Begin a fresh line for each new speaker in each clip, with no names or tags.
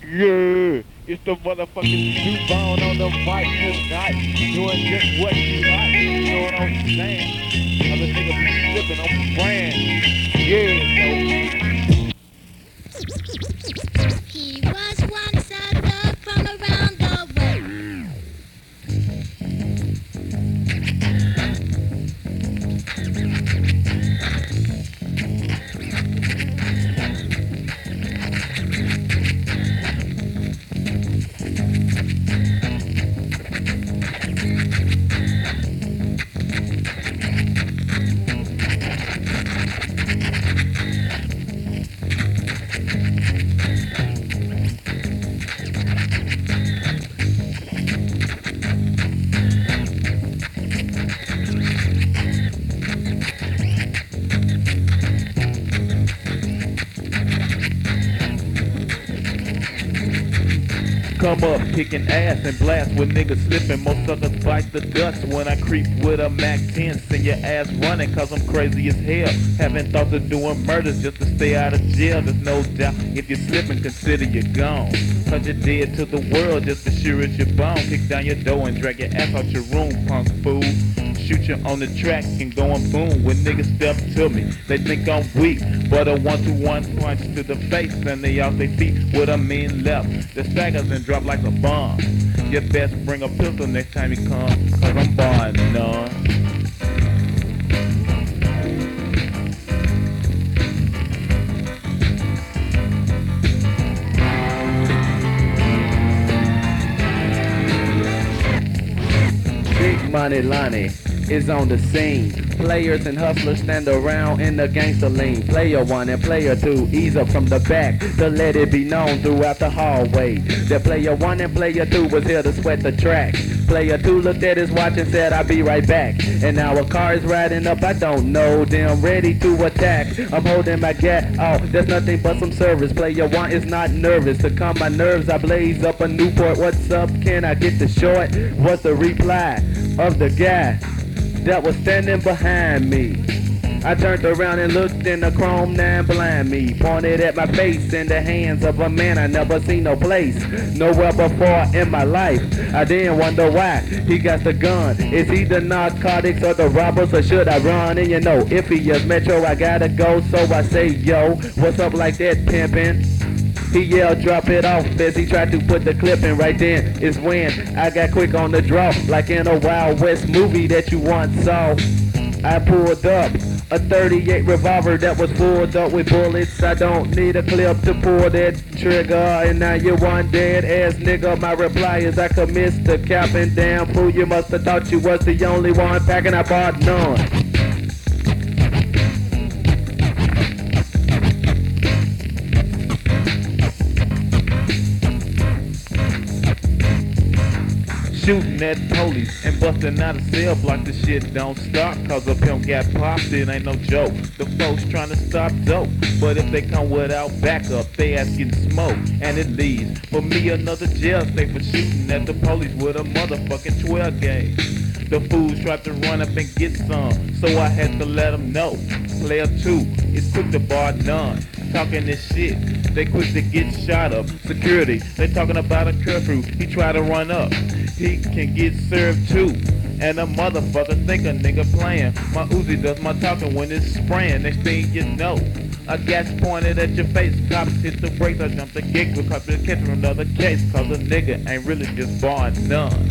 Yeah, it's the motherfucking new bone on the mic tonight. Doing just what you like. You know what I'm saying? Other nigga be slipping on brand. Yeah, so
He was once a dog from around the world.
come up kicking ass and blast with niggas slipping. Most suckers bite the dust when I creep with a Mac 10. Send your ass running cause I'm crazy as hell. Having thoughts of doing murders just to stay out of jail. There's no doubt if you're slipping, consider you gone. Cause you're dead to the world just as sure as your bone. Kick down your door and drag your ass out your room, punk fool. Shoot you on the track and going boom. When niggas step to me, they think I'm weak. But a 1-2-1 punch to the face and they off their feet with a mean left. The staggers and drop like a bomb. You best bring a pistol next time you come, cause I'm barring none.
Big Money Lonnie is on the scene. Players and hustlers stand around in the gangster lean. Player one and player two ease up from the back to let it be known throughout the hallway that player one and player two was here to sweat the track. Player two looked at his watch and said, I'll be right back. And now a car is riding up, I don't know them, ready to attack. I'm holding my gat, oh, there's nothing but some service. Player one is not nervous. To calm my nerves, I blaze up a Newport. What's up, can I get the short? What's the reply of the guy that was standing behind me? I turned around and looked in the chrome 9 behind me, pointed at my face in the hands of a man I never seen no place, nowhere before in my life. I didn't wonder why he got the gun. Is he the narcotics or the robbers, or should I run? And you know, if he is Metro, I gotta go, so I say, yo, what's up like that, pimpin'? He yelled, drop it off as he tried to put the clip in. Right then is when I got quick on the draw, like in a Wild West movie that you once saw. I pulled up a 38 revolver that was full up with bullets. I don't need a clip to pull that trigger. And now you one dead ass nigga. My reply is I could miss the cap and damn fool. You must have thought you was the only one packing. I bought none.
Shooting at police and busting out a cell block. The shit don't stop cause a pimp got popped. It ain't no joke. The folks trying to stop dope, but if they come without backup, they ass getting smoked and it leaves for me another jail stay for shooting at the police with a motherfucking 12 gauge. The fools tried to run up and get some, so I had to let them know. Player 2 is quick to bar none. Talking this shit, they quick to get shot up. Security, they talking about a curfew. He tried to run up, he can get served too. And a motherfucker think a nigga playing. My Uzi does my talking when it's spraying. Next thing you know, a gas pointed at your face. Cops hit the brakes, I jumped the gate because they're catching another case. Cause a nigga ain't really just barring none.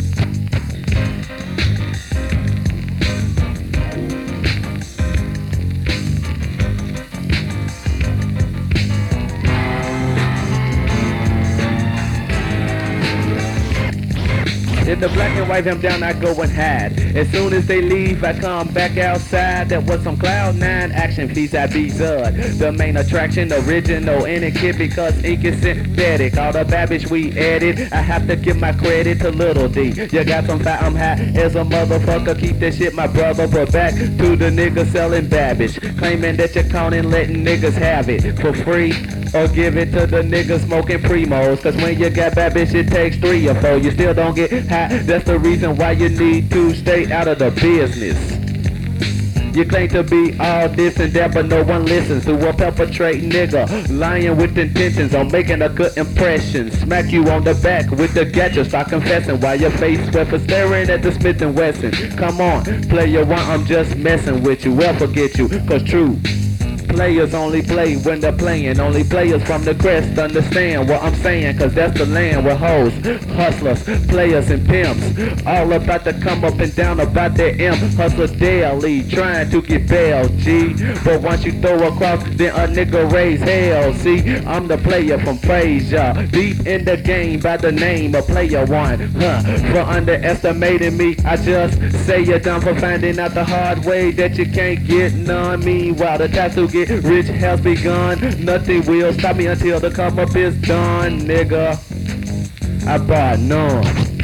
If the black and white him down, I go and hide. As soon as they leave, I come back outside. That was some Cloud 9 action, please I be Zud. The main attraction, original in a kid because ink is synthetic. All the babish we added, I have to give my credit to Little D. You got some fat, I'm high as a motherfucker. Keep that shit, my brother. But back to the niggas selling babish, claiming that you're counting, letting niggas have it for free. Or give it to the niggas smoking primos. Cause when you got bad bitch it takes 3 or 4. You still don't get high. That's the reason why you need to stay out of the business. You claim to be all this and that, but no one listens to a perpetrate nigga lying with intentions on making a good impression. Smack you on the back with the gadget, start confessing while your face sweat for staring at the Smith & Wesson. Come on, player one, I'm just messing with you. Well, forget you, cause true players only play when they're playing. Only players from the crest understand what I'm saying, cause that's the land where hoes, hustlers, players and pimps all about to come up and down about their imp. Hustler daily trying to get bail, G, but once you throw across, then a nigga raise hell. See, I'm the player from Frazier, deep in the game by the name of Player One. For underestimating me, I just say you're dumb for finding out the hard way that you can't get none. Meanwhile, the tattoo to get rich has begun. Nothing will stop me until the come up is done, nigga. I bought none.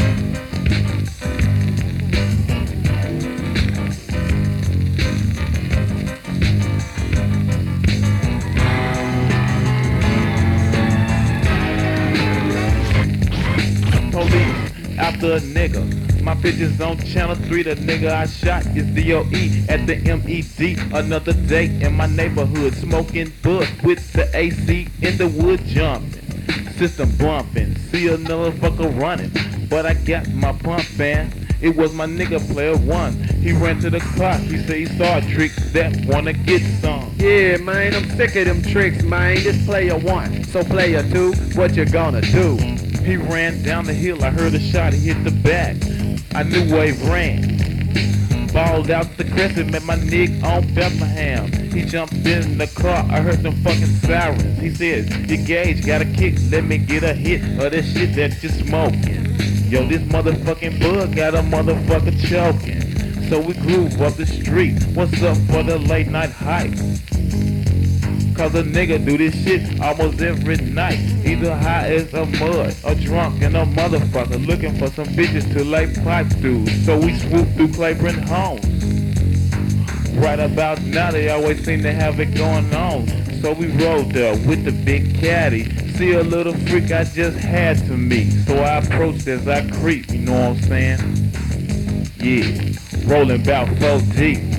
Police after a nigga. My pictures on channel 3, the nigga I shot is DOE at the MED. Another day in my neighborhood, smoking bud with the AC in the wood jumping. System bumping, see another fucker running, but I got my pump man. It was my nigga Player One. He ran to the clock, he said he saw tricks that wanna get some.
Yeah, man, I'm sick of them tricks, man. This Player One, so Player Two, what you gonna do?
He ran down the hill, I heard a shot, he hit the back. I knew where he ran. Balled out the crescent, met my nigga on Bethlehem. He jumped in the car, I heard them fucking sirens. He said, your gauge got a kick, let me get a hit of this shit that you're smoking. Yo, this motherfucking bug got a motherfucker choking. So we groove up the street, what's up for the late night hype? Cause a nigga do this shit almost every night. Either high as a mud, or drunk and a motherfucker looking for some bitches to lay pipe through. So we swoop through Claiborne homes. Right about now they always seem to have it going on. So we rode there with the big caddy. See a little freak I just had to meet. So I approached as I creep, you know what I'm saying? Yeah, rolling about 4 deep.